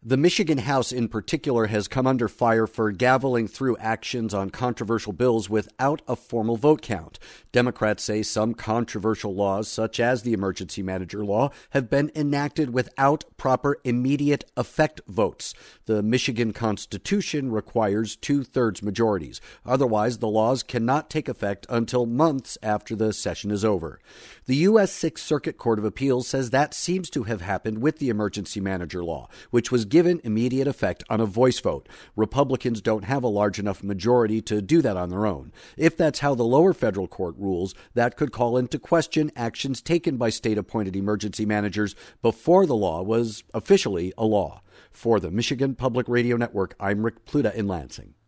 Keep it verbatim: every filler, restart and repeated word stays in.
The Michigan House in particular has come under fire for gaveling through actions on controversial bills without a formal vote count. Democrats say some controversial laws, such as the emergency manager law, have been enacted without proper immediate effect votes. The Michigan Constitution requires two-thirds majorities. Otherwise, the laws cannot take effect until months after the session is over. The U S Sixth Circuit Court of Appeals says that seems to have happened with the emergency manager law, which was given immediate effect on a voice vote. Republicans don't have a large enough majority to do that on their own. If that's how the lower federal court rules, that could call into question actions taken by state-appointed emergency managers before the law was officially a law. For the Michigan Public Radio Network, I'm Rick Pluta in Lansing.